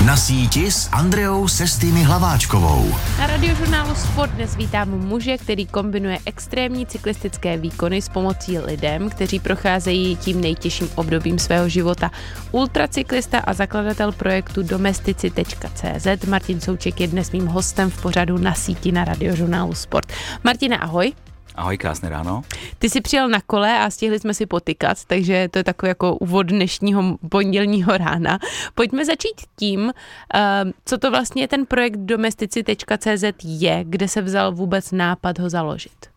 Na síti s Andreou Sestými Hlaváčkovou. Na Radiožurnálu Sport dnes vítám muže, který kombinuje extrémní cyklistické výkony s pomocí lidem, kteří procházejí tím nejtěžším obdobím svého života. Ultracyklista a zakladatel projektu domesticity.cz Martin Souček je dnes mým hostem v pořadu Na síti na Radiožurnálu Sport. Martine, ahoj. Ahoj, krásné ráno. Ty jsi přijel na kole a stihli jsme si potykat, takže to je takový jako úvod dnešního pondělního rána. Pojďme začít tím, co to vlastně ten projekt domesticity.cz je, kde se vzal vůbec nápad ho založit.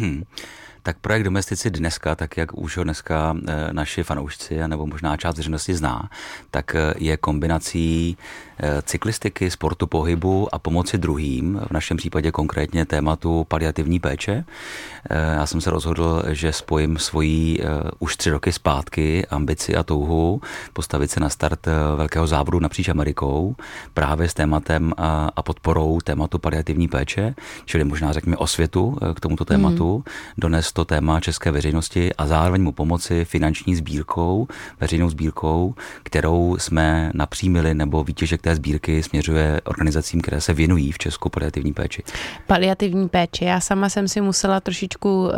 Tak projekt Domesticity dneska, tak jak už ho dneska naši fanoušci, nebo možná část veřejnosti zná, tak je kombinací cyklistiky, sportu, pohybu a pomoci druhým, v našem případě konkrétně tématu paliativní péče. Já jsem se rozhodl, že spojím svoji už 3 roky zpátky ambici a touhu postavit se na start velkého závodu napříč Amerikou právě s tématem a podporou tématu paliativní péče, čili možná řekněme osvětu k tomuto tématu, donést to téma české veřejnosti a zároveň mu pomoci finanční sbírkou, veřejnou sbírkou, kterou jsme napřímili, nebo výtěžek té sbírky směřuje organizacím, které se věnují v Česku paliativní péči. Paliativní péče. Já sama jsem si musela trošičku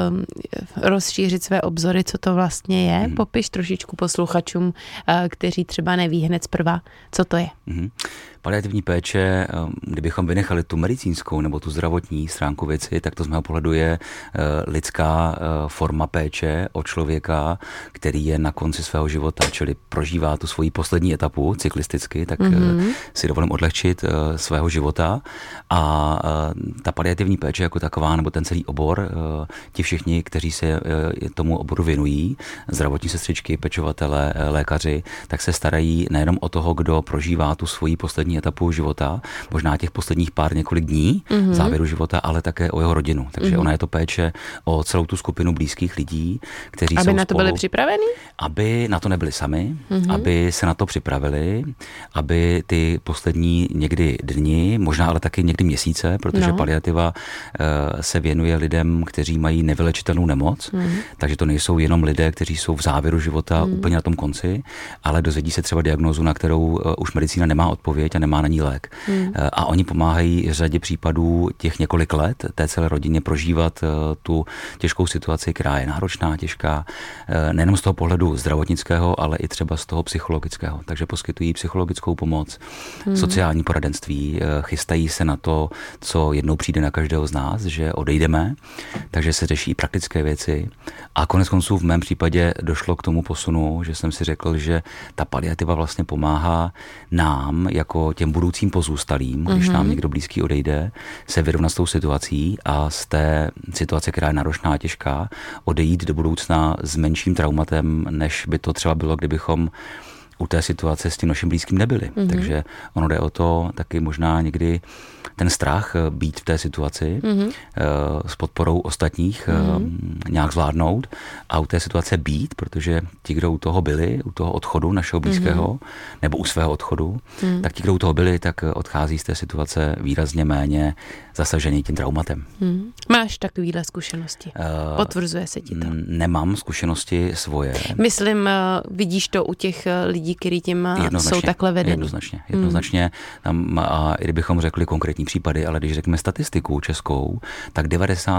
rozšířit své obzory, co to vlastně je. Popiš trošičku posluchačům, kteří třeba neví hned zprva, co to je. Paliativní péče, kdybychom vynechali tu medicínskou nebo tu zdravotní stránku věci, tak to z mého pohledu je lidská forma péče o člověka, který je na konci svého života, čili prožívá tu svoji poslední etapu cyklisticky, tak si dovolím odlehčit svého života a ta paliativní péče jako taková, nebo ten celý obor, ti všichni, kteří se tomu oboru věnují, zdravotní sestřičky, pečovatele, lékaři, tak se starají nejenom o toho, kdo prožívá tu svoji poslední etapu života, možná těch posledních několik dní závěru života, ale také o jeho rodinu. Takže ona je to péče o celou tu skupinu blízkých lidí, kteří jsou na to byli připraveni? Aby na to nebyli sami, aby se na to připravili, aby ty poslední někdy dny, možná ale taky někdy měsíce, protože paliativa se věnuje lidem, kteří mají nevylečitelnou nemoc, takže to nejsou jenom lidé, kteří jsou v závěru života úplně na tom konci, ale dozvědí se třeba diagnózu, na kterou už medicína nemá odpověď a nemá na ní lék. A oni pomáhají řadě případů těch několik let té celé rodině prožívat tu těžkou situaci, která je náročná, těžká, nejenom z toho pohledu zdravotnického, ale i třeba z toho psychologického. Takže poskytují psychologickou pomoc, sociální poradenství, chystají se na to, co jednou přijde na každého z nás, že odejdeme, takže se řeší praktické věci. A konec konců v mém případě došlo k tomu posunu, že jsem si řekl, že ta paliativa vlastně pomáhá nám, jako těm budoucím pozůstalým, když nám někdo blízký odejde, se vyrovnat s tou situací a z té situace, která je náročná a těžká, odejít do budoucna s menším traumatem, než by to třeba bylo, kdybychom u té situace s tím naším blízkým nebyli. Takže ono jde o to taky možná někdy ten strach být v té situaci s podporou ostatních nějak zvládnout a u té situace být, protože ti, kdo u toho byli, u toho odchodu našeho blízkého nebo u svého odchodu, tak ti, kdo u toho byli, tak odchází z té situace výrazně méně zasažený tím traumatem. Máš takovýhle zkušenosti? Potvrzuje se ti to? Nemám zkušenosti svoje. Myslím, vidíš to u těch lidí, kteří tím jsou takhle vedení. Jednoznačně. A i kdybychom řekli konkrétní případy, ale když řekneme statistiku českou, tak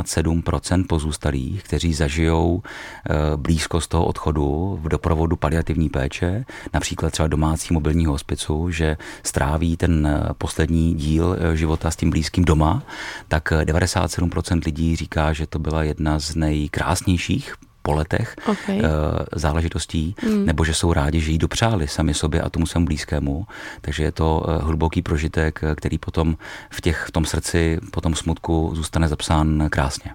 97% pozůstalých, kteří zažijou blízkost toho odchodu v doprovodu paliativní péče, například třeba domácí mobilního hospicu, že stráví ten poslední díl života s tím blízkým doma, tak 97% lidí říká, že to byla jedna z nejkrásnějších po letech záležitostí, nebo že jsou rádi, že jí dopřáli sami sobě a tomu svému blízkému. Takže je to hluboký prožitek, který potom v tom srdci, po tom smutku zůstane zapsán krásně.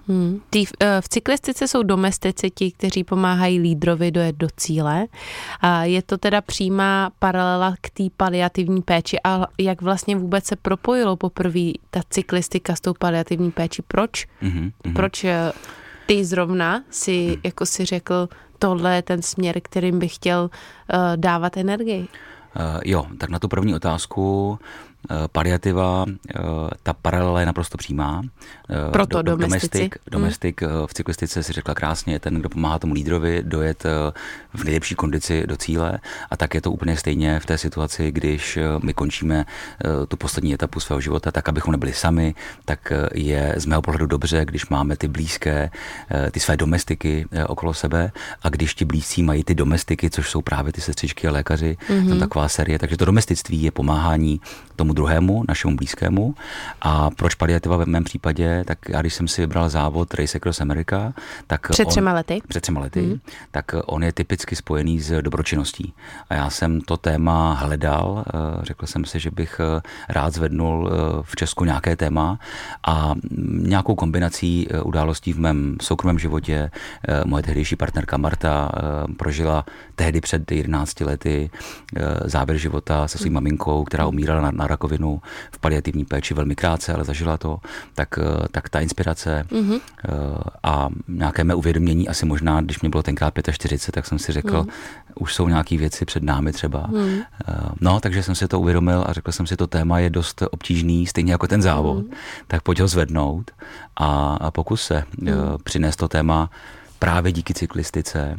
V cyklistice jsou domesticiti, kteří pomáhají lídrovi dojet do cíle. A je to teda přímá paralela k té paliativní péči. A jak vlastně vůbec se propojilo poprvé ta cyklistika s tou paliativní péči? Proč? Proč ty zrovna si jako si řekl, tohle je ten směr, kterým bych chtěl dávat energii? Tak na tu první otázku Paliativa, ta paralela je naprosto přímá. Proto domestik v cyklistice si řekla krásně, je ten, kdo pomáhá tomu lídrovi dojet v nejlepší kondici do cíle, a tak je to úplně stejně v té situaci, když my končíme tu poslední etapu svého života, tak abychom nebyli sami, tak je z mého pohledu dobře, když máme ty blízké, ty své domestiky okolo sebe, a když ti blízcí mají ty domestiky, což jsou právě ty sestřičky a lékaři, tam taková série, takže to domestictví je pomáhání tomu druhému, našemu blízkému. A proč paliativa ve mém případě, tak já když jsem si vybral závod Race Across America, tak Před 3 lety, tak on je typicky spojený s dobročinností. A já jsem to téma hledal, řekl jsem si, že bych rád zvednul v Česku nějaké téma, a nějakou kombinací událostí v mém soukromém životě moje tehdejší partnerka Marta prožila tehdy před 11 lety závěr života se svou maminkou, která umírala na rakovinu v paliativní péči velmi krátce, ale zažila to, tak ta inspirace a nějaké mé uvědomění, asi možná, když mě bylo tenkrát 45, tak jsem si řekl, už jsou nějaké věci před námi třeba. No, takže jsem si to uvědomil a řekl jsem si, to téma je dost obtížný, stejně jako ten závod, tak pojď ho zvednout a pokus se přinést to téma právě díky cyklistice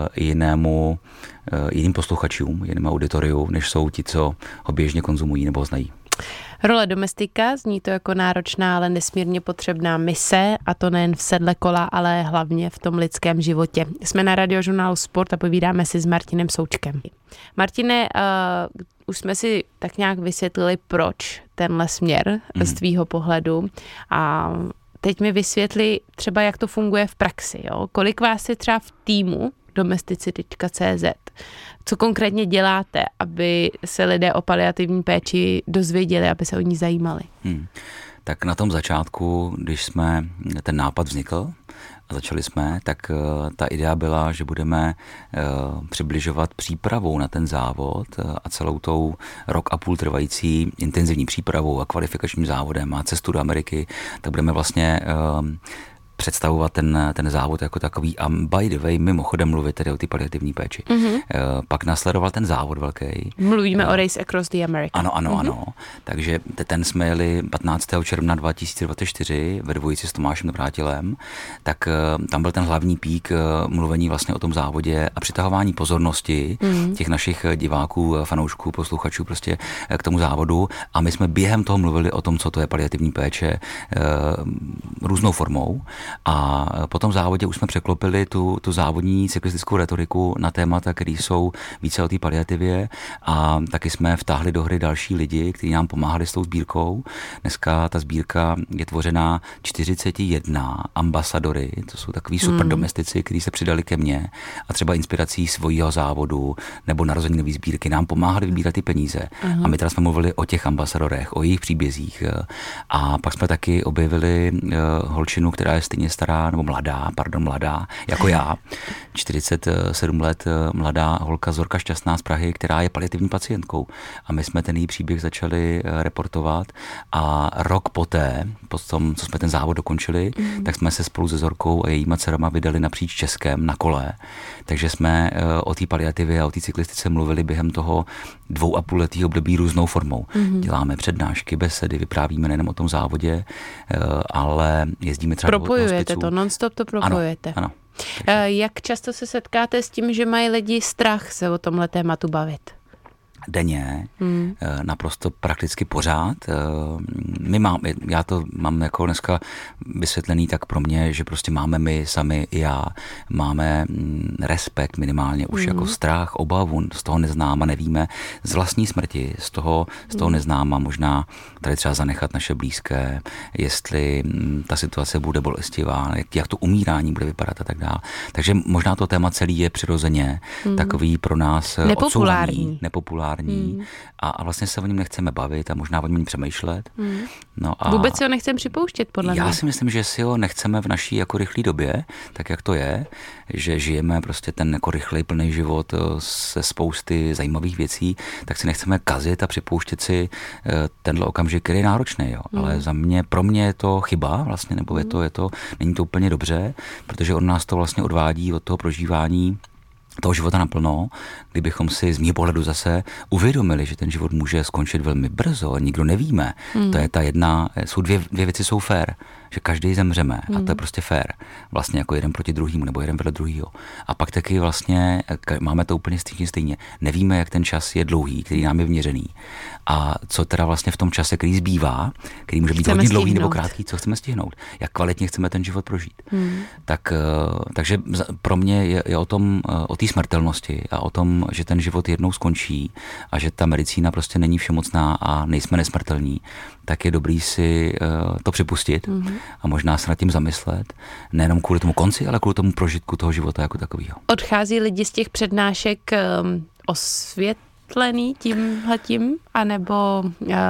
jiným posluchačům, jiným auditoriu, než jsou ti, co ho běžně konzumují nebo ho znají. Role domestika, zní to jako náročná, ale nesmírně potřebná mise, a to nejen v sedle kola, ale hlavně v tom lidském životě. Jsme na Radiožurnálu Sport a povídáme si s Martinem Součkem. Martine, už jsme si tak nějak vysvětlili, proč tenhle směr z tvýho pohledu, a teď mi vysvětli třeba, jak to funguje v praxi. Jo? Kolik vás je třeba v týmu domesticity.cz? Co konkrétně děláte, aby se lidé o paliativní péči dozvěděli, aby se o ní zajímali? Tak na tom začátku, když ten nápad vznikl a začali jsme, tak ta idea byla, že budeme přibližovat přípravou na ten závod a celou tou 1,5 roku trvající intenzivní přípravou a kvalifikačním závodem a cestu do Ameriky, tak budeme vlastně představovat ten závod jako takový, a by the way, mimochodem mluvit tedy o té paliativní péči. Pak následoval ten závod velký. Mluvíme o Race Across the America. Ano. Takže ten jsme jeli 15. června 2024 ve dvojici s Tomášem Navrátilem, tak tam byl ten hlavní pík mluvení vlastně o tom závodě a přitahování pozornosti těch našich diváků, fanoušků, posluchačů prostě k tomu závodu, a my jsme během toho mluvili o tom, co to je paliativní péče různou formou. A po tom závodě už jsme překlopili tu závodní cyklistickou retoriku na témata, které jsou více o té paliativě, a taky jsme vtáhli do hry další lidi, kteří nám pomáhali s tou sbírkou. Dneska ta sbírka je tvořená 41 ambasadory, to jsou takový super domestici, kteří se přidali ke mně a třeba inspirací svého závodu nebo narozeninové sbírky nám pomáhali vybírat ty peníze. A my teda jsme mluvili o těch ambasadorech, o jejich příbězích. A pak jsme taky objevili holčinu, která je stejně stará, nebo mladá, jako já, 47 let, mladá holka Zorka Šťastná z Prahy, která je paliativní pacientkou. A my jsme ten její příběh začali reportovat, a rok poté, po tom, co jsme ten závod dokončili, tak jsme se spolu se Zorkou a jejíma dcerama vydali napříč Českem na kole. Takže jsme o té paliativě a o té cyklistice mluvili během toho 2,5letého období různou formou. Děláme přednášky, besedy, vyprávíme nejen o tom závodě, ale jezdíme třeba propojujete to, non-stop to propojujete. Ano. Jak často se setkáte s tím, že mají lidi strach se o tomhle tématu bavit? Denně, naprosto prakticky pořád. Já to mám jako dneska vysvětlený tak pro mě, že prostě máme my sami i já, máme respekt minimálně, už jako strach, obavu z toho neznáma, nevíme, z vlastní smrti, z toho neznáma, možná tady třeba zanechat naše blízké, jestli ta situace bude bolestivá, jak to umírání bude vypadat a tak dále. Takže možná to téma celý je přirozeně takový pro nás nepopulární. A vlastně se o něm nechceme bavit a možná o něm přemýšlet. No a vůbec si ho nechceme připouštět, podle mě. Já si myslím, že si ho nechceme v naší jako rychlé době, tak jak to je, že žijeme prostě ten jako rychlej plný život se spousty zajímavých věcí, tak si nechceme kazit a připouštět si tenhle okamžik, který je náročný. Jo. Ale pro mě je to chyba vlastně, nebo není to úplně dobře, protože on nás to vlastně odvádí od toho prožívání toho života naplno, kdybychom si z mého pohledu zase uvědomili, že ten život může skončit velmi brzo, nikdo nevíme. To je ta jedna, jsou dvě věci jsou fér, že každý zemřeme a to je prostě fér. Vlastně jako jeden proti druhému nebo jeden vedle druhýho. A pak taky vlastně máme to úplně stejně. Nevíme, jak ten čas je dlouhý, který nám je vměřený. A co teda vlastně v tom čase, který zbývá, který může být hodně dlouhý nebo krátký, co chceme stihnout, jak kvalitně chceme ten život prožít. Takže pro mě je o té smrtelnosti a o tom, že ten život jednou skončí a že ta medicína prostě není všemocná a nejsme nesmrtelní, tak je dobrý si to připustit a možná se nad tím zamyslet, nejenom kvůli tomu konci, ale kvůli tomu prožitku toho života jako takového. Odchází lidi z těch přednášek osvětlený tímhletím, anebo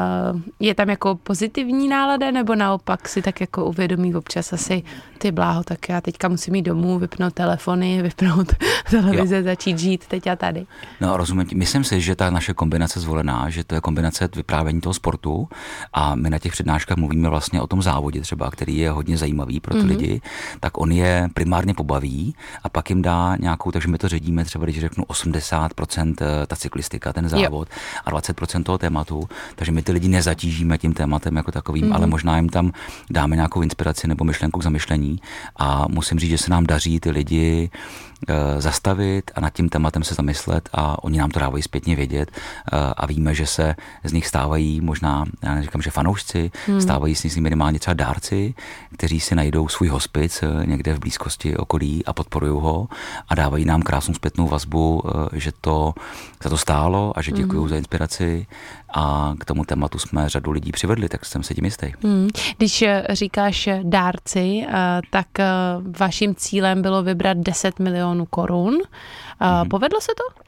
je tam jako pozitivní nálada, nebo naopak si tak jako uvědomí občas asi ty bláho, tak já teďka musím jít domů, vypnout telefony, vypnout televize, začít žít teď a tady. No rozumím, myslím si, že ta naše kombinace zvolená, že to je kombinace vyprávění toho sportu a my na těch přednáškách mluvíme vlastně o tom závodě třeba, který je hodně zajímavý pro ty lidi, tak on je primárně pobaví a pak jim dá nějakou, takže my to ředíme třeba, když řeknu 80% ta cyklistika, ten závod a 20% toho tématu, takže my ty lidi nezatížíme tím tématem jako takovým, ale možná jim tam dáme nějakou inspiraci nebo myšlenku k zamyšlení a musím říct, že se nám daří ty lidi zastavit a nad tím tématem se zamyslet a oni nám to dávají zpětně vědět a víme, že se z nich stávají možná, já neříkám, že fanoušci, stávají z nich minimálně třeba dárci, kteří si najdou svůj hospic někde v blízkosti okolí a podporují ho a dávají nám krásnou zpětnou vazbu, že to za to stálo a že děkují za inspiraci a k tomu tématu jsme řadu lidí přivedli, tak jsem se tím jistý. Když říkáš dárci, tak vaším cílem bylo vybrat 10 milionů korun. Povedlo se to?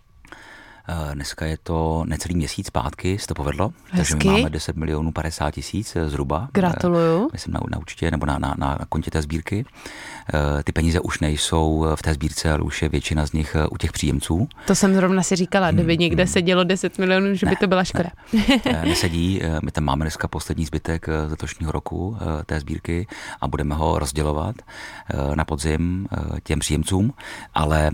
Dneska je to necelý měsíc zpátky, se to povedlo. Hezky. Takže my máme 10 milionů 50 tisíc zhruba. Gratuluju. Myslím na účtě nebo na kontě té sbírky. Ty peníze už nejsou v té sbírce, ale už je většina z nich u těch příjemců. To jsem zrovna si říkala, kdyby někde sedělo 10 milionů, že by to byla škoda. Nesedí, my tam máme dneska poslední zbytek z letošního roku té sbírky a budeme ho rozdělovat na podzim těm příjemcům, ale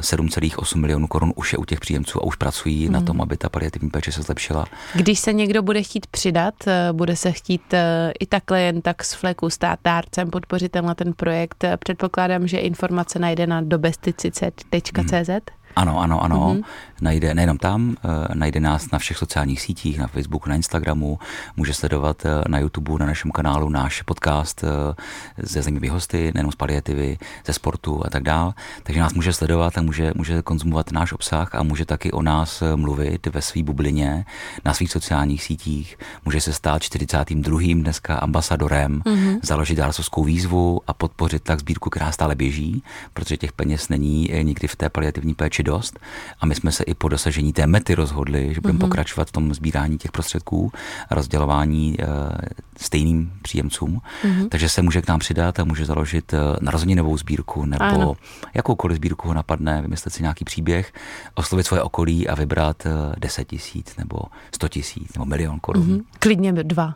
7,8 milionů korun už je u těch příjemců a už pracují na tom, aby ta paliativní péče se zlepšila. Když se někdo bude chtít přidat, bude se chtít i takhle jen tak z fleku stát dárcem, podpořit ten projekt, předpokládám, že informace najde na domesticity.cz. Ano. Najde nejenom tam, najde nás na všech sociálních sítích, na Facebooku, na Instagramu, může sledovat na YouTube, na našem kanálu náš podcast ze zajímavých hosty, nejenom z paliativy, ze sportu a tak dál. Takže nás může sledovat a může konzumovat náš obsah a může taky o nás mluvit ve své bublině, na svých sociálních sítích. Může se stát 42. dneska ambasadorem, založit dárcovskou výzvu a podpořit tak sbírku, která stále běží, protože těch peněz není nikdy v té paliativní péči dost a my jsme se i po dosažení té mety rozhodli, že budeme pokračovat v tom sbírání těch prostředků a rozdělování stejným příjemcům. Takže se může k nám přidat a může založit narozeninovou sbírku nebo jakoukoliv sbírku ho napadne, vymyslet si nějaký příběh, oslovit svoje okolí a vybrat 10 000 nebo 100 000 nebo 1 000 000 korun. Klidně 2.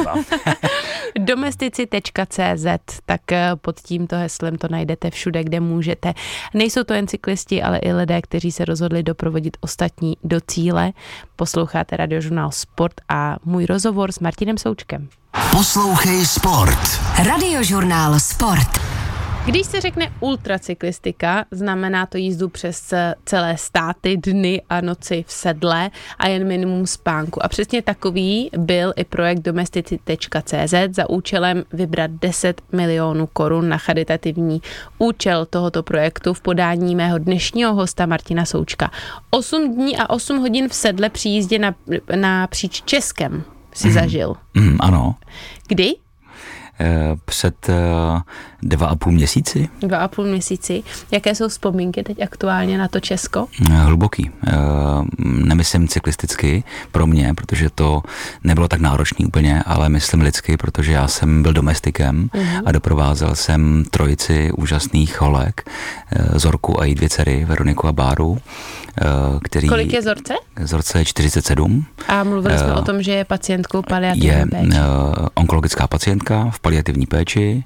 Domesticity.cz, tak pod tímto heslem to najdete všude, kde můžete. Nejsou to jen cyklisti, ale i lidé, kteří se rozhodli doprovodit ostatní do cíle. Posloucháte Radiožurnál Sport a můj rozhovor s Martinem Součkem. Poslouchej Sport. Radiožurnál Sport. Když se řekne ultracyklistika, znamená to jízdu přes celé státy, dny a noci v sedle a jen minimum spánku. A přesně takový byl i projekt domesticity.cz za účelem vybrat 10 milionů korun na charitativní účel tohoto projektu v podání mého dnešního hosta Martina Součka. 8 dní a 8 hodin v sedle při jízdě napříč Českem si zažil. Ano. Kdy? Před 2,5 měsíci. 2,5 měsíci. Jaké jsou vzpomínky teď aktuálně na to Česko? Hluboký. Nemyslím cyklisticky pro mě, protože to nebylo tak náročný úplně, ale myslím lidsky, protože já jsem byl domestikem a doprovázel jsem trojici úžasných holek, Zorku a její 2 dcery, Veroniku a Báru. Kolik je Zorce? Zorce je 47. A mluvili jsme o tom, že je pacientkou paliativní péče. Je onkologická pacientka v paliativní péči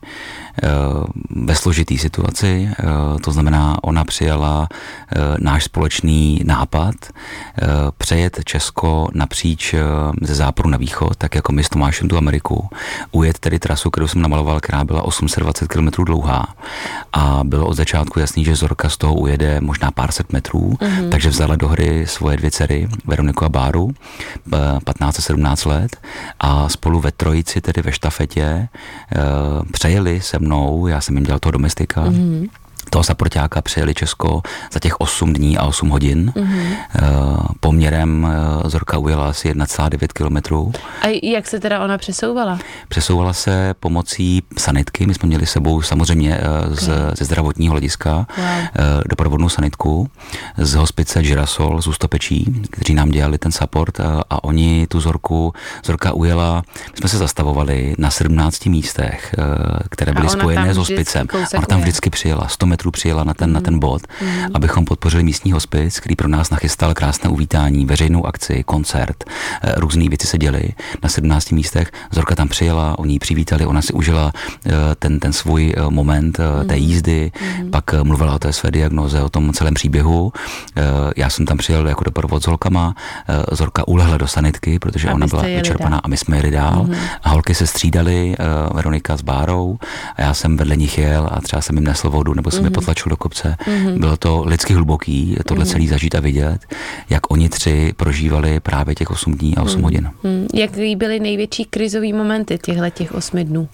ve složitý situaci, to znamená, ona přijala náš společný nápad přejet Česko napříč ze západu na východ, tak jako my s Tomášem tu Ameriku, ujet tedy trasu, kterou jsem namaloval, která byla 820 km dlouhá a bylo od začátku jasný, že Zorka z toho ujede možná pár set metrů, takže vzala do hry svoje 2 dcery, Veroniku a Báru, 15 a 17 let a spolu ve trojici, tedy ve štafetě, přejeli se mnou, já jsem jim dělal toho domestika, toho saporťáka, přijeli Česko za těch 8 dní a 8 hodin. Poměrem Zorka ujela asi 1,9 kilometrů. A jak se teda ona přesouvala? Přesouvala se pomocí sanitky. My jsme měli s sebou samozřejmě ze zdravotního hlediska doprovodnou sanitku z hospice Girasol z Ústopečí, kteří nám dělali ten support a oni tu Zorka ujela, my jsme se zastavovali na 17 místech, které byly spojené s hospicem. Ona tam vždycky přijela, 100 metrů přijela na ten bod, abychom podpořili místní hospic, který pro nás nachystal krásné uvítání, veřejnou akci, koncert, různé věci se děly na 17 místech. Zorka tam přijela, oni ji přivítali, ona si užila ten svůj moment té jízdy, pak mluvila o té své diagnoze, o tom celém příběhu. Já jsem tam přijel jako doprovod s holkama, Zorka ulehla do sanitky, protože ona byla vyčerpaná a my jsme jeli dál. A holky se střídaly, Veronika s Bárou a já jsem vedle nich jel a třeba jsem jim nesl vodu, nebo jsem je potlačil do kopce. Bylo to lidsky hluboký, tohle celý zažít a vidět, jak oni 3 prožívali právě těch 8 dní a 8 hodin. Jaký byly největší krizový momenty těch 8 dnů?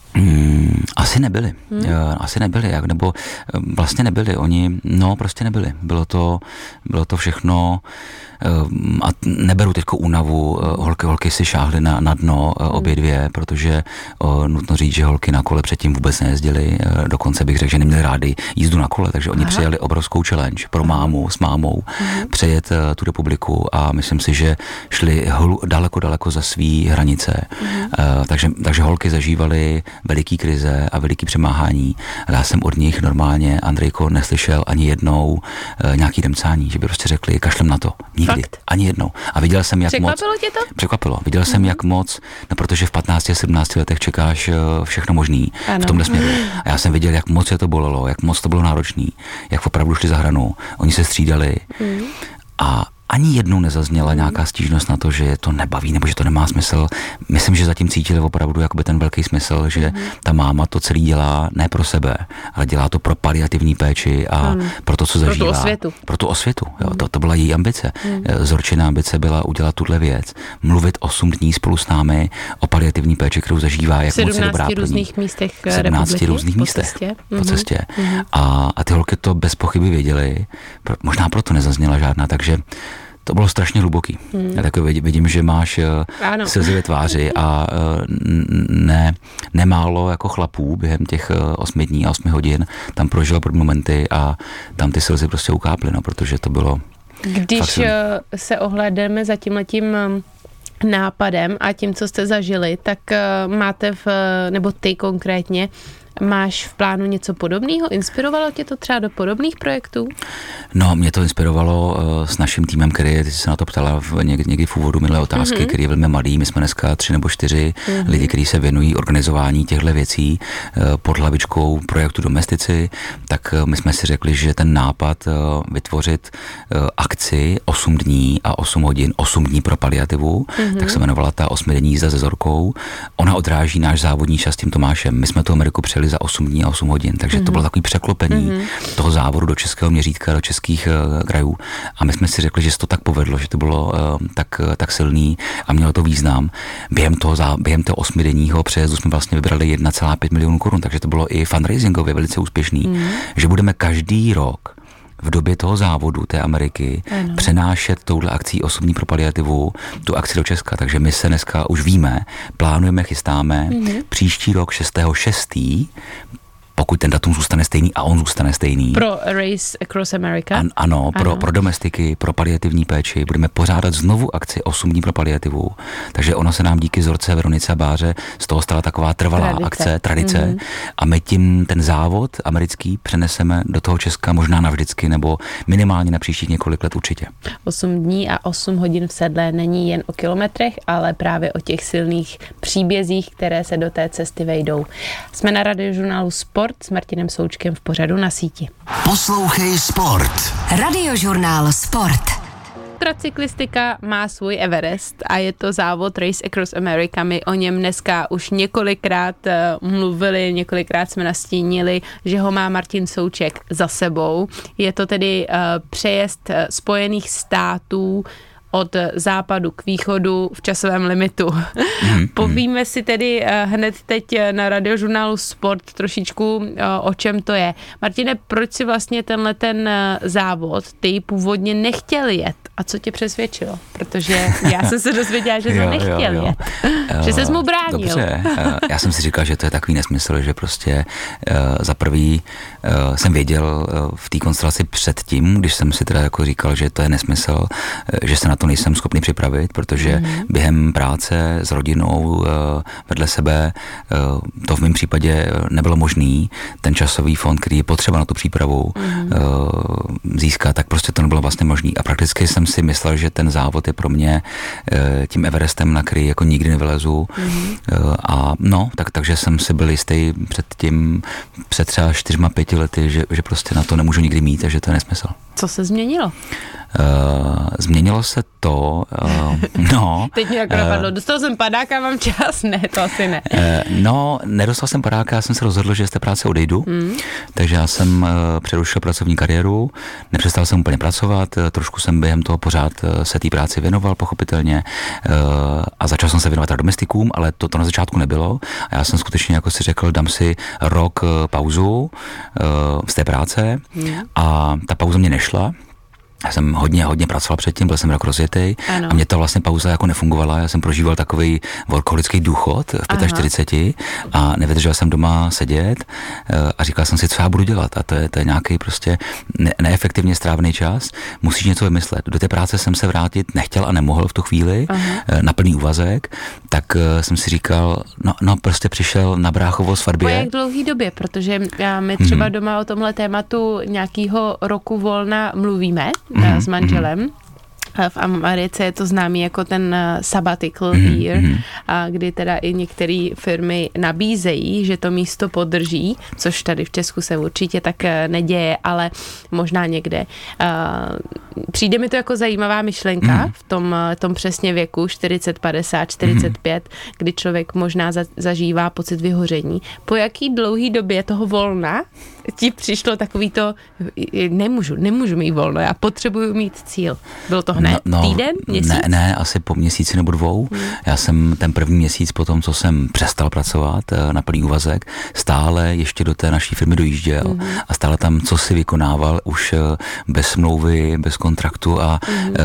Asi nebyli. Nebo vlastně nebyli. Oni, prostě nebyli. Bylo to všechno a neberu teďko únavu, holky si šáhly na dno obě 2, protože nutno říct, že holky na kole předtím vůbec nejezdily, dokonce bych řekl, že neměli rádi jízdu na kole, takže oni přijali obrovskou challenge pro mámu, s mámou, přejet tu republiku a myslím si, že šli daleko za svý hranice. Takže holky zažívaly veliký krize a veliký přemáhání. Já jsem od nich normálně, Andrejko, neslyšel ani jednou nějaký demcání, že by prostě řekli, kašlem na to. Nikdy. Fakt? Ani jednou. A viděl jsem, jak moc... Překvapilo tě to? Překvapilo. Viděl jsem, jak moc, protože v 15 a 17 letech čekáš všechno možný v tomhle směru. A já jsem viděl, jak moc je to bolelo, jak moc to bylo náročný, jak opravdu šli za hranu. Oni se střídali a ani jednou nezazněla nějaká stížnost na to, že to nebaví nebo že to nemá smysl. Myslím, že zatím cítili opravdu jakoby ten velký smysl, že ta máma to celý dělá ne pro sebe, ale dělá to pro paliativní péči a pro to, co zažívá. Pro tu osvětu. Jo, to byla její ambice. Zorčina ambice byla udělat tuhle věc, mluvit 8 dní spolu s námi o paliativní péči, kterou zažívá, jak moc je dobrá pro ní. 17 různých místech 17 různých místech po cestě. A ty holky to bez pochyby věděly, možná proto nezazněla žádná, takže to bylo strašně hluboký. Já takový vidím, že máš slzy ve tváři a nemálo jako chlapů během těch 8 dní a 8 hodin tam prožilo momenty a tam ty slzy prostě ukáply, protože to bylo... Když se ohlédneme za tímhletím nápadem a tím, co jste zažili, tak máte nebo ty konkrétně, máš v plánu něco podobného? Inspirovalo tě to třeba do podobných projektů? No, mě to inspirovalo s naším týmem, který, ty jsi se na to ptala někdy v úvodu minulé otázky, který je velmi malý. My jsme dneska 3 nebo 4 lidi, kteří se věnují organizování těchto věcí pod hlavičkou projektu Domestici, tak my jsme si řekli, že ten nápad vytvořit akci 8 dní a 8 hodin, 8 dní pro paliativu, tak se jmenovala ta 8denní jízda se Zorkou. Ona odráží náš závodní čas s tím Tomášem. My jsme tu Ameriku přijeli za 8 dní a 8 hodin, takže to bylo takový překlopení toho závodu do českého měřítka, do českých krajů. A my jsme si řekli, že se to tak povedlo, že to bylo tak silný a mělo to význam. Během toho 8denního přejezdu jsme vlastně vybrali 1,5 milionu korun, takže to bylo i fundraisingově velice úspěšný, že budeme každý rok v době toho závodu té Ameriky přenášet touhle akcí 8 dní pro paliativu tu akci do Česka. Takže my se dneska už víme, plánujeme, chystáme příští rok 6.6. pokud ten datum zůstane stejný a on zůstane stejný. Pro Race Across America? Ano, pro domestiky, pro paliativní péči. Budeme pořádat znovu akci 8 dní pro paliativu. Takže ono se nám díky Zorce, Veronice a Báře z toho stala taková trvalá tradice. A my tím ten závod americký přeneseme do toho Česka možná navždycky, nebo minimálně na příštích několik let určitě. 8 dní a 8 hodin v sedle není jen o kilometrech, ale právě o těch silných příbězích, které se do té cesty vejdou. Jsme na Radiožurnálu Sport s Martinem Součkem v pořadu Na síti. Poslouchej Sport. Radiožurnál Sport. Ultracyklistika má svůj Everest a je to závod Race Across America. My o něm dneska už několikrát mluvili, několikrát jsme nastínili, že ho má Martin Souček za sebou. Je to tedy přejezd Spojených států od západu k východu v časovém limitu. Povíme si tedy hned teď na Radiožurnálu Sport trošičku, o čem to je. Martine, proč si vlastně tenhle závod ty původně nechtěl jet? A co tě přesvědčilo? Protože já jsem se dozvěděla, že jsi nechtěl jet. Že ses mu bránil. Dobře, já jsem si říkal, že to je takový nesmysl, že prostě za prvý jsem věděl v té konstelaci předtím, když jsem si teda jako říkal, že to je nesmysl, že se na to nejsem schopný připravit, protože během práce s rodinou vedle sebe to v mém případě nebylo možný. Ten časový fond, který je potřeba na tu přípravu získat, tak prostě to nebylo vlastně možný. A prakticky jsem si myslel, že ten závod je pro mě tím Everestem, na který jako nikdy nevylezu. A no, takže jsem si byl jistý před třeba 4-5 lety, že prostě na to nemůžu nikdy mít a že to je nesmysl. Co se změnilo? Změnilo se to, Teď mě jako napadlo, dostal jsem padáka, mám čas? Ne, to asi ne. Nedostal jsem padáka, já jsem se rozhodl, že z té práce odejdu, takže já jsem přerušil pracovní kariéru, nepřestal jsem úplně pracovat, trošku jsem během toho pořád se té práci věnoval, pochopitelně, a začal jsem se věnovat domestikům, ale to na začátku nebylo a já jsem skutečně jako si řekl, dám si rok pauzu z té práce a ta pauza mě nešla. Já jsem hodně pracoval předtím, byl jsem rok rozjetej a mě to vlastně pauza jako nefungovala. Já jsem prožíval takový workoholický důchod v 45 a nevydržel jsem doma sedět a říkal jsem si, co já budu dělat. A to je nějaký prostě neefektivně strávený čas. Musíš něco vymyslet. Do té práce jsem se vrátit nechtěl a nemohl v tu chvíli na plný úvazek, tak jsem si říkal, prostě přišel na bráchovo svatbě. Po jak dlouhý době? Protože my třeba doma o tomhle tématu nějakého roku volna mluvíme s manželem. V Americe je to známý jako ten sabbatical year, kdy teda i některé firmy nabízejí, že to místo podrží, což tady v Česku se určitě tak neděje, ale možná někde. Přijde mi to jako zajímavá myšlenka v tom přesně věku 40, 50, 45, kdy člověk možná zažívá pocit vyhoření. Po jaký dlouhý době toho volna ti přišlo takový to, nemůžu mít volno, já potřebuju mít cíl. Bylo to hned? Týden? Měsíc? Ne, asi po měsíci nebo 2. Já jsem ten první měsíc po tom, co jsem přestal pracovat na plný úvazek, stále ještě do té naší firmy dojížděl a stále tam co si vykonával už bez smlouvy, bez kontraktu a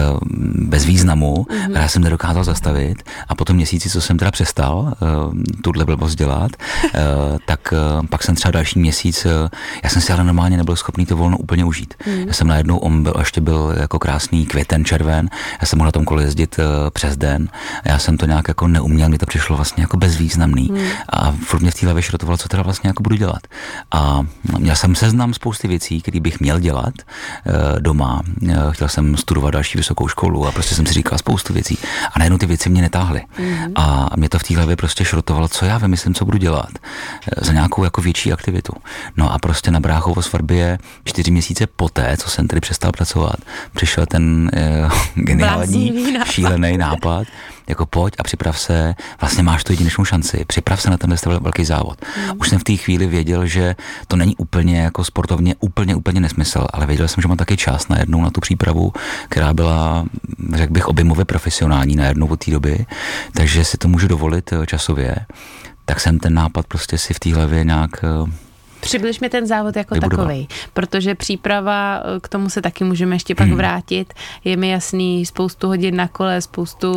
bez významu. A já jsem nedokázal zastavit a po tom měsíci, co jsem teda přestal tuhle blbost dělat, tak pak jsem třeba další měsíc, já jsem si ale normálně nebyl schopný to volno úplně užít. Já jsem najednou, ještě byl jako krásný květen, červen, já jsem mohl na tom kole jezdit přes den, já jsem to nějak jako neuměl, mi to přišlo vlastně jako bezvýznamný a furt mě v té hlavě šrotovalo, co teda vlastně jako budu dělat. A měl jsem seznam spousty věcí, které bych měl dělat doma. Chtěl jsem studovat další vysokou školu a prostě jsem si říkal spoustu věcí a najednou ty věci mě netáhly. A mě to v té hlavě prostě šrotovalo, co já vymyslím, co budu dělat za nějakou jako větší aktivitu. No a prostě na bráchovo svatbě 4 měsíce poté, co jsem tedy přestal pracovat, přišel ten geniální, šílený nápad, jako pojď a připrav se, vlastně máš tu jedinečnou šanci, připrav se na tenhle velký závod. Už jsem v té chvíli věděl, že to není úplně jako sportovně úplně nesmysl, ale věděl jsem, že mám taky čas najednou na tu přípravu, která byla, řekl bych, objemově profesionální najednou od té doby, takže si to můžu dovolit časově, tak jsem ten nápad prostě si v té hlavě nějak Přibliž mi ten závod jako vybudoval. takovej, protože příprava, k tomu se taky můžeme ještě pak vrátit. Je mi jasný, spoustu hodin na kole, spoustu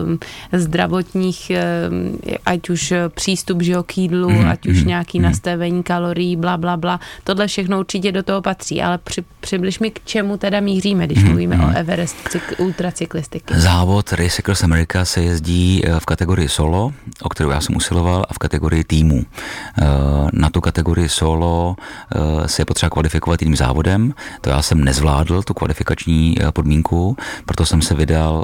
zdravotních, ať už přístup, že jo, k jídlu, ať už nějaký nastavení kalorií, bla, bla, bla. Tohle všechno určitě do toho patří, ale přibliž mi, k čemu teda míříme, když mluvíme o Everest ultracyklistiky. Závod Race Across America se jezdí v kategorii solo, o kterou já jsem usiloval, a v kategorii týmu. Na tu kategorii solo se je potřeba kvalifikovat jiným závodem. To já jsem nezvládl, tu kvalifikační podmínku, proto jsem se vydal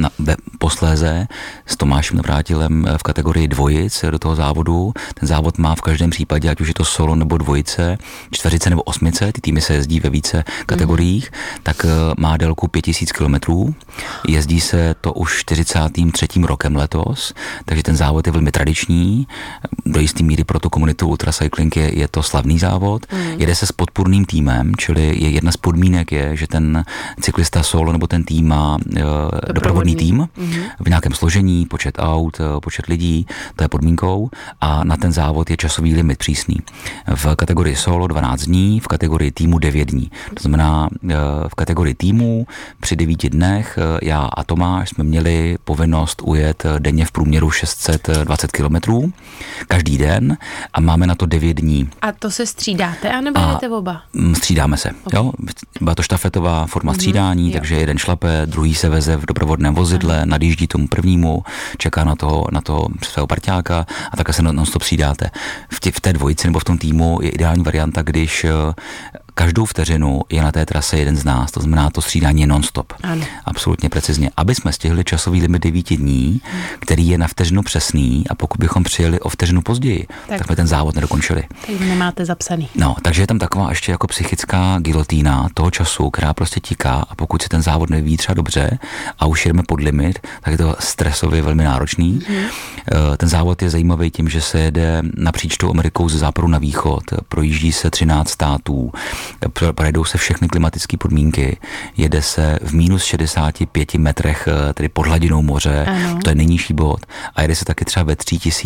posléze s Tomášem Navrátilem v kategorii dvojic do toho závodu. Ten závod má v každém případě, ať už je to solo nebo dvojice, čtveřice nebo osmice, ty týmy se jezdí ve více kategoriích, tak má délku 5000 kilometrů. Jezdí se to už 43. rokem letos, takže ten závod je velmi tradiční. Do jisté míry pro tu komunitu ultracycling je to slavný závod. Jede se s podpůrným týmem, čili jedna z podmínek je, že ten cyklista solo nebo ten tým má doprovodný tým v nějakém složení, počet aut, počet lidí, to je podmínkou, a na ten závod je časový limit přísný. V kategorii solo 12 dní, v kategorii týmu 9 dní. To znamená, v kategorii týmu při 9 dnech já a Tomáš jsme měli povinnost ujet denně v průměru 620 kilometrů každý den a máme na to 9 dní. A to se střídáte, anebo jdete oba? Střídáme se, jo. Byla to štafetová forma střídání, takže jeden šlape, druhý se veze v doprovodném vozidle, nadjíždí tomu prvnímu, čeká na toho svého parťáka a takhle se non-stop střídáte. V té dvojici nebo v tom týmu je ideální varianta, když každou vteřinu je na té trase jeden z nás, to znamená, to střídání je non-stop. Ano. Absolutně precizně. Aby jsme stihli časový limit 9 dní, který je na vteřinu přesný, a pokud bychom přijeli o vteřinu později, tak jsme ten závod nedokončili. Takže nemáte zapsaný. No, takže je tam taková ještě jako psychická gilotína toho času, která prostě tiká, a pokud se ten závod nevyvíjí třeba dobře a už jdeme pod limit, tak je to stresově velmi náročný. Ten závod je zajímavý tím, že se jede napříč tou Amerikou ze západu na východ, projíždí se 13 států, projedou se všechny klimatické podmínky, jede se v minus 65 metrech, tedy pod hladinou moře, to je nejnižší bod, a jede se taky třeba ve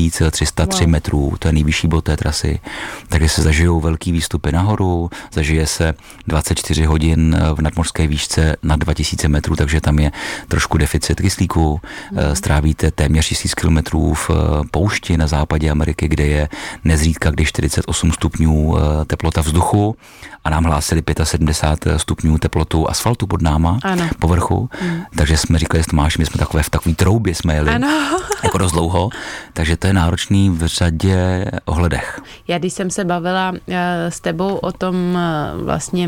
3303 metrů, to je nejvyšší bod té trasy, takže se zažijou velký výstupy nahoru, zažije se 24 hodin v nadmořské výšce nad 2000 metrů, takže tam je trošku deficit kyslíku, strávíte téměř 1000 kilometrů v poušti na západě Ameriky, kde je nezřídka kdy 48 stupňů teplota vzduchu, a nám hlásili 75 stupňů teplotu asfaltu pod náma, povrchu, takže jsme říkali s Tomášem, že jsme v takový troubě jsme jeli, jako dost dlouho, takže to je náročný v řadě ohledech. Já když jsem se bavila s tebou o tom vlastně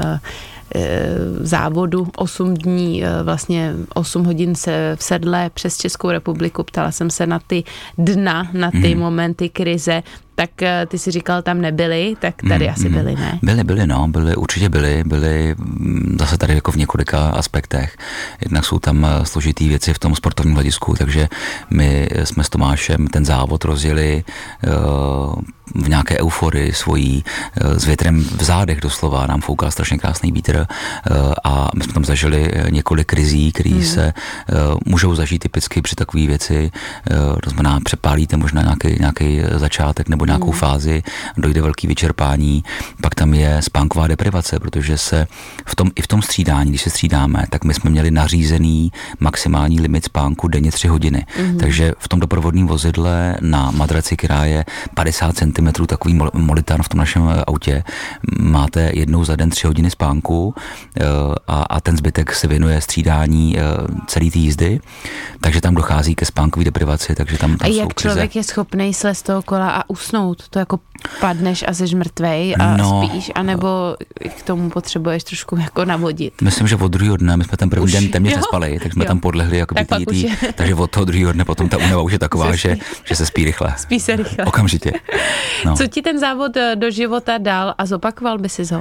závodu 8 dní, vlastně 8 hodin se v sedle přes Českou republiku, ptala jsem se na ty dna, na ty momenty krize, tak ty si říkal, tam nebyli, tak tady asi byli, ne? Určitě byli zase tady jako v několika aspektech. Jednak jsou tam složitý věci v tom sportovním hledisku, takže my jsme s Tomášem ten závod rozjeli v nějaké euforii svojí, s větrem v zádech doslova, nám foukal strašně krásný vítr, a my jsme tam zažili několik krizí, které se můžou zažít typicky při takové věci, to znamená, přepálíte možná nějaký začátek nebo nějakou fázi, dojde velký vyčerpání, pak tam je spánková deprivace, protože se v tom střídání, když se střídáme, tak my jsme měli nařízený maximální limit spánku denně 3 hodiny. Takže v tom doprovodném vozidle na madraci, která je 50 cm, takový molitán v tom našem autě, máte jednou za den 3 hodiny spánku a ten zbytek se věnuje střídání celý té jízdy, takže tam dochází ke spánkové deprivaci, takže tam a jsou jak krize. člověk je schopný slez toho kola a usnout? To jako padneš a seš mrtvej a spíš, anebo k tomu potřebuješ trošku jako navodit? Myslím, že od druhého dne, my jsme ten první den téměř nespali, tak jsme tam podlehli jako takže od toho druhého dne potom ta únava už je taková, že se spí rychle. Spí se rychle. Okamžitě. No. Co ti ten závod do života dal a zopakoval by si ho?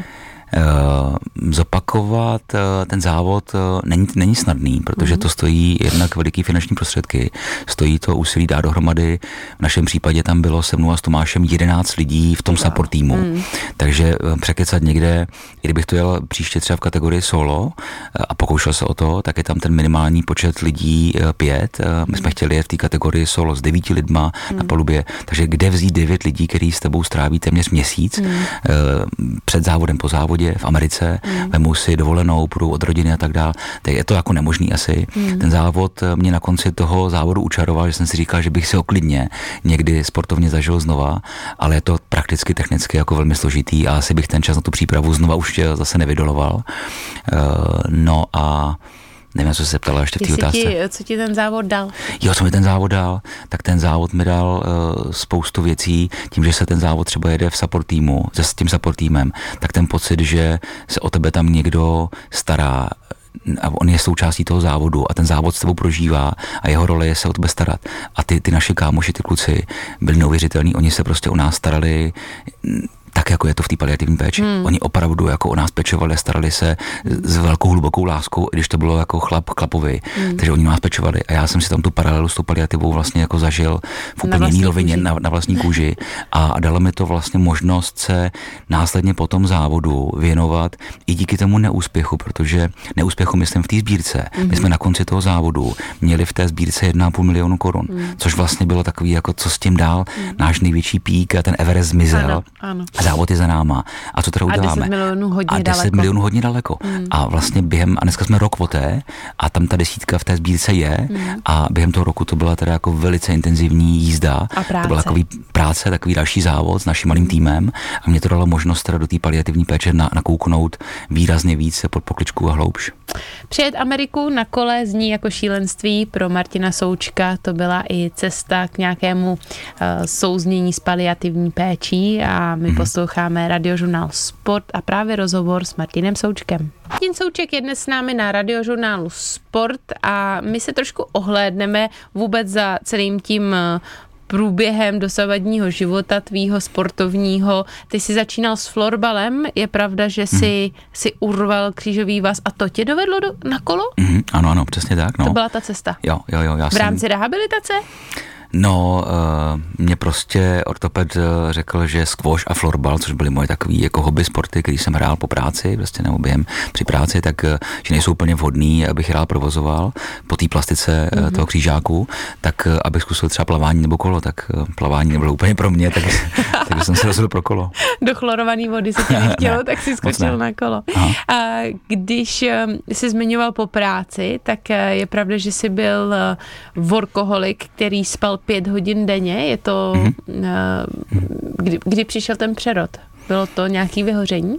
Zopakovat ten závod není snadný, protože to stojí jednak veliký finanční prostředky, stojí to úsilí dát dohromady. V našem případě tam bylo se mnou a s Tomášem 11 lidí v tom support týmu. Takže překecat někde, i kdybych to jel příště třeba v kategorii solo a pokoušel se o to, tak je tam ten minimální počet lidí 5. My jsme chtěli jet v té kategorii solo s 9 lidma na palubě, takže kde vzít 9 lidí, který s tebou stráví téměř měsíc před závodem, po závodě v Americe, vemou si dovolenou, půjdou od rodiny a tak dále. Tak je to jako nemožný asi. Ten závod mě na konci toho závodu učaroval, že jsem si říkal, že bych si ho klidně někdy sportovně zažil znova, ale je to prakticky technicky jako velmi složitý a asi bych ten čas na tu přípravu znova už zase nevydoloval. No a nevím, co se ptala ještě v té otázce. Co ti ten závod dal? Jo, co mi ten závod dal? Tak ten závod mi dal spoustu věcí. Tím, že se ten závod třeba jede v support týmu, s tím support týmem, tak ten pocit, že se o tebe tam někdo stará, a on je součástí toho závodu a ten závod s tebou prožívá a jeho role je se o tebe starat. A ty naši kámoši, ty kluci byli neuvěřitelní, oni se prostě o nás starali tak, jako je to v té paliativní péči. Oni opravdu jako o nás pečovali, starali se s velkou hlubokou láskou, i když to bylo jako chlap chlapovi. Takže oni nás pečovali a já jsem si tam tu paralelu s tou paliativou vlastně jako zažil v úplně jiný rovině na vlastní kůži a dalo mi to vlastně možnost se následně po tom závodu věnovat i díky tomu neúspěchu, protože neúspěchu myslím v té sbírce. My jsme na konci toho závodu měli v té sbírce 1,5 milionu korun, což vlastně bylo takový jako co s tím dál, náš největší pík a ten Everest zmizel. Ano. Závod je za náma. A co teda uděláme? A 10 milionů hodně a 10 daleko. milionů hodně daleko. A vlastně a dneska jsme rok poté a tam ta desítka v té sbírce je a během toho roku to byla teda jako velice intenzivní jízda. A práce. To byla takový další závod s naším malým týmem a mě to dalo možnost teda do té paliativní péče nakouknout výrazně víc pod pokličku a hloubš. Přijet Ameriku na kole zní jako šílenství. Pro Martina Součka to byla i cesta k nějakému souznění s paliativní péčí a my posloucháme Radiožurnál Sport a právě rozhovor s Martinem Součkem. Martin Souček je dnes s námi na Radiožurnálu Sport a my se trošku ohlédneme vůbec za celým tím průběhem dosavadního života tvýho sportovního. Ty jsi začínal s florbalem, je pravda, že si urval křížový vaz a to tě dovedlo na kolo? Ano, přesně tak. No. To byla ta cesta. Jo. V rámci rehabilitace? No, mě prostě ortoped řekl, že squash a florbal, což byly moje takový jako hobby sporty, který jsem hrál po práci, prostě nebo během při práci, tak že nejsou úplně vhodný, abych hrál provozoval po té plastice toho křížáku, tak abych zkusil třeba plavání nebo kolo, tak plavání nebylo úplně pro mě, takže jsem se rozhodl pro kolo. Do chlorované vody se ti nechtělo, tak si skočil na kolo. Aha. A když jsi zmiňoval po práci, tak je pravda, že jsi byl workoholik, který spal 5 hodin denně. Je to, kdy přišel ten přerod? Bylo to nějaký vyhoření?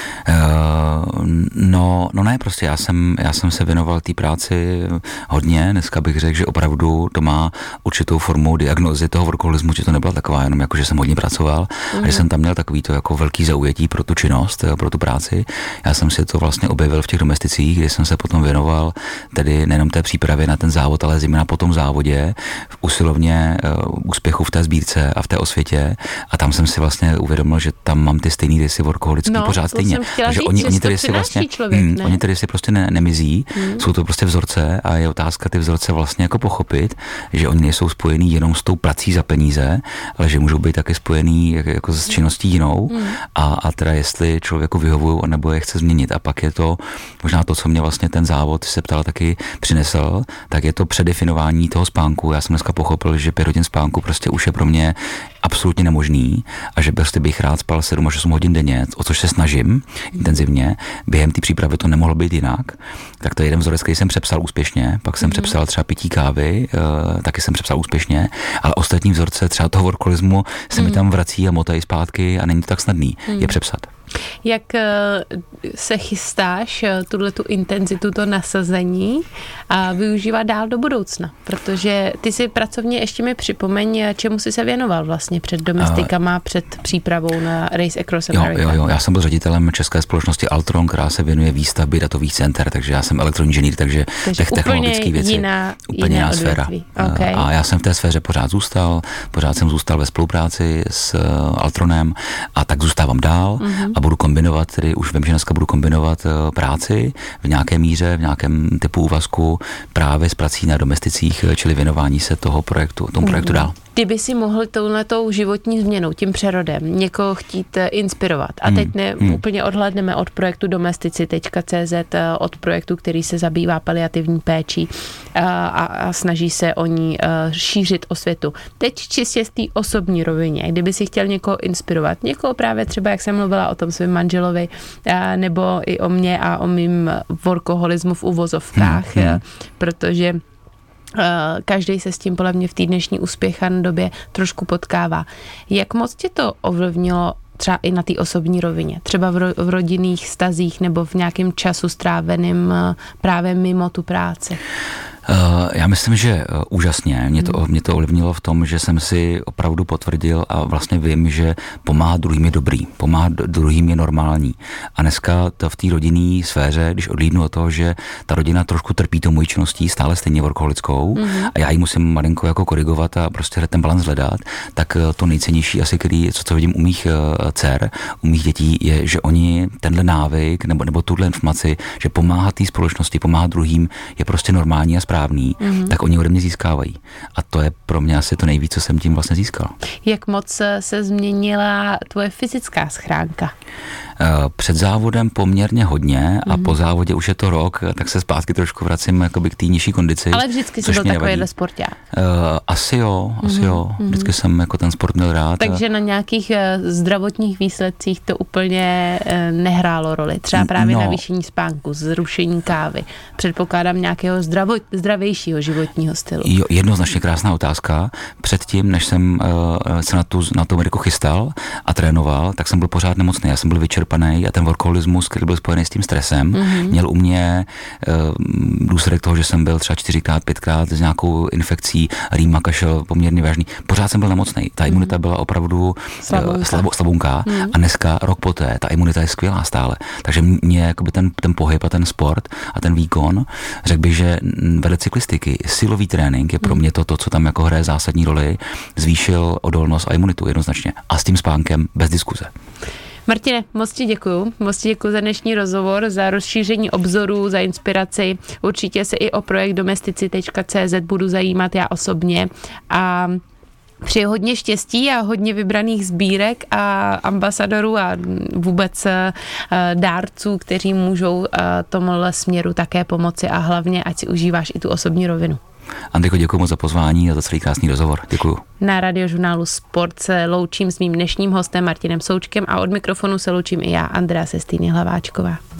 No ne, prostě já jsem se věnoval té práci hodně. Dneska bych řekl, že opravdu to má určitou formu diagnózy toho workoholismu, že to nebyla taková jenom jako, že jsem hodně pracoval, a že jsem tam měl takový to jako velký zaujetí pro tu činnost, pro tu práci. Já jsem si to vlastně objevil v těch domesticích, kde jsem se potom věnoval tedy nejenom té přípravě na ten závod, ale zejména po tom závodě v usilovně úspěchu v té sbírce a v té osvětě, a tam jsem si vlastně uvědomil, že tam mám ty stejný rysy workoholický pořád stejně. Takže oni tady si vlastně oni tady si prostě nemizí, jsou to prostě vzorce a je otázka ty vzorce vlastně jako pochopit, že oni nejsou spojený jenom s tou prací za peníze, ale že můžou být taky spojený jako s činností jinou a teda jestli člověku vyhovují, anebo je chce změnit. A pak je to možná to, co mě vlastně ten závod, se ptal, taky přinesl, tak je to předefinování toho spánku. Já jsem dneska pochopil, že 5 hodin spánku prostě už je pro mě absolutně nemožný a že prostě bych rád spal 7 až 8 hodin denně, o což se snažím intenzivně. Během té přípravy to nemohlo být jinak. Tak to je jeden vzorec, který jsem přepsal úspěšně, pak jsem přepsal třeba pití kávy, taky jsem přepsal úspěšně, ale ostatní vzorce třeba toho workoholismu se mi tam vrací a motají zpátky a není to tak snadný je přepsat. Jak se chystáš tu intenzitu, to nasazení a využívat dál do budoucna? Protože ty si pracovně, ještě mi připomeň, čemu jsi se věnoval vlastně před domestikama, před přípravou na Race Across America. Jo, já jsem byl ředitelem české společnosti Altron, která se věnuje výstavbě datových center, takže já jsem elektroinženýr, takže technologické věci. Úplně jiná sféra. Okay. A já jsem v té sféře pořád jsem zůstal ve spolupráci s Altronem a tak zůstávám dál. A a budu kombinovat, tedy už vím, že dneska budu kombinovat práci v nějaké míře, v nějakém typu úvazku právě s prací na domesticích, čili věnování se tomu projektu dál. Kdyby si mohl touhletou životní změnou, tím přerodem, někoho chtít inspirovat, a teď úplně odhlédneme od projektu domestici.cz, od projektu, který se zabývá paliativní péčí a snaží se o ní šířit osvětu. Teď čistě z té osobní rovině, kdyby si chtěl někoho inspirovat, někoho právě třeba, jak jsem mluvila o tom svém manželovi, nebo i o mě a o mým workoholismu v uvozovkách, protože každý se s tím podle mě v té dnešní uspěchané době trošku potkává. Jak moc tě to ovlivnilo třeba i na té osobní rovině? Třeba v rodinných vztazích nebo v nějakém času stráveným právě mimo tu práci? Já myslím, že úžasně. Mě to ovlivnilo v tom, že jsem si opravdu potvrdil a vlastně vím, že pomáhat druhým je dobrý, pomáhat druhým je normální. A dneska to v té rodinné sféře, když odlídnu od toho, že ta rodina trošku trpí tou mojí činností, stále stejně workoholickou, a já ji musím malinko jako korigovat a prostě ten balans hledat, tak to nejcennější asi, co vidím u mých dcer, u mých dětí, je, že oni tenhle návyk nebo tuhle informaci, že pomáhat té společnosti, pomáhat druhým je prostě normální a správný, tak oni ode mě získávají. A to je pro mě asi to nejvíc, co jsem tím vlastně získal. Jak moc se změnila tvoje fyzická schránka? Před závodem poměrně hodně a po závodě už je to rok, tak se zpátky trošku vracím jakoby k té nižší kondici. Ale vždycky jsi byl takovýhle sporták. Asi jo. Vždycky jsem jako ten sport měl rád. Takže na nějakých zdravotních výsledcích to úplně nehrálo roli. Třeba právě navýšení spánku, zrušení kávy. Předpokládám nějakého zdravějšího životního stylu. Jo, jednoznačně krásná otázka. Předtím, než jsem se na tu Ameriku chystal a trénoval, tak jsem byl pořád nemocný. Já jsem byl vyčerpaný a ten workoholismus, který byl spojený s tím stresem, měl u mě důsledek toho, že jsem byl třeba 4x, 5x s nějakou infekcí, rýma, kašel, poměrně vážný. Pořád jsem byl nemocný. Ta imunita byla opravdu slabunká a dneska, rok poté, ta imunita je skvělá stále. Takže mě jakoby ten pohyb a ten sport a ten výkon, řekl bych, že vedle cyklistiky, silový trénink je pro mě to, co tam jako hraje zásadní roli, zvýšil odolnost a imunitu jednoznačně. A s tím spánkem bez diskuze. Martine, moc ti děkuju za dnešní rozhovor, za rozšíření obzorů, za inspiraci. Určitě se i o projekt domestici.cz budu zajímat já osobně a přeji hodně štěstí a hodně vybraných sbírek a ambasadorů a vůbec dárců, kteří můžou tomuhle směru také pomoci a hlavně, ať si užíváš i tu osobní rovinu. Andriko, děkuji moc za pozvání a za celý krásný rozhovor. Děkuju. Na Radiožurnálu Sport se loučím s mým dnešním hostem Martinem Součkem a od mikrofonu se loučím i já, Andrea Sestýny Hlaváčková.